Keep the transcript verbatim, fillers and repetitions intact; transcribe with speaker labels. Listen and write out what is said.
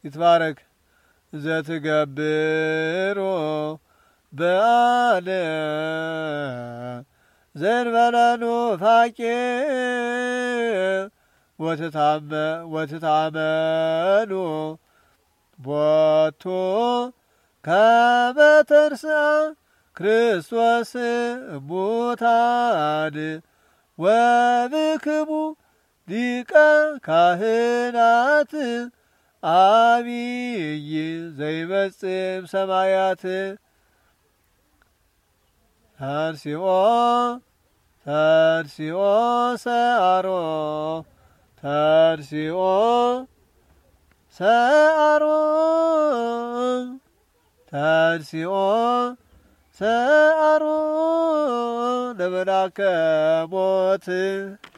Speaker 1: ይትባረክ ዘትገብሮ በአለ ዘንበለ ኑፋቄ ወትታመኑ ቦቱ ከመ ተንሥአ ክርስቶስ እሙታን ወብክሙ ሊቀ ካህናት አቢይ ዘይመጽእ እምሰማያት ተንሥኦ ተንሥኦ ሰአሮ ተንሥኦ ሰአሮ ተንሥኦ ሰአሮ ለመላከ ሞት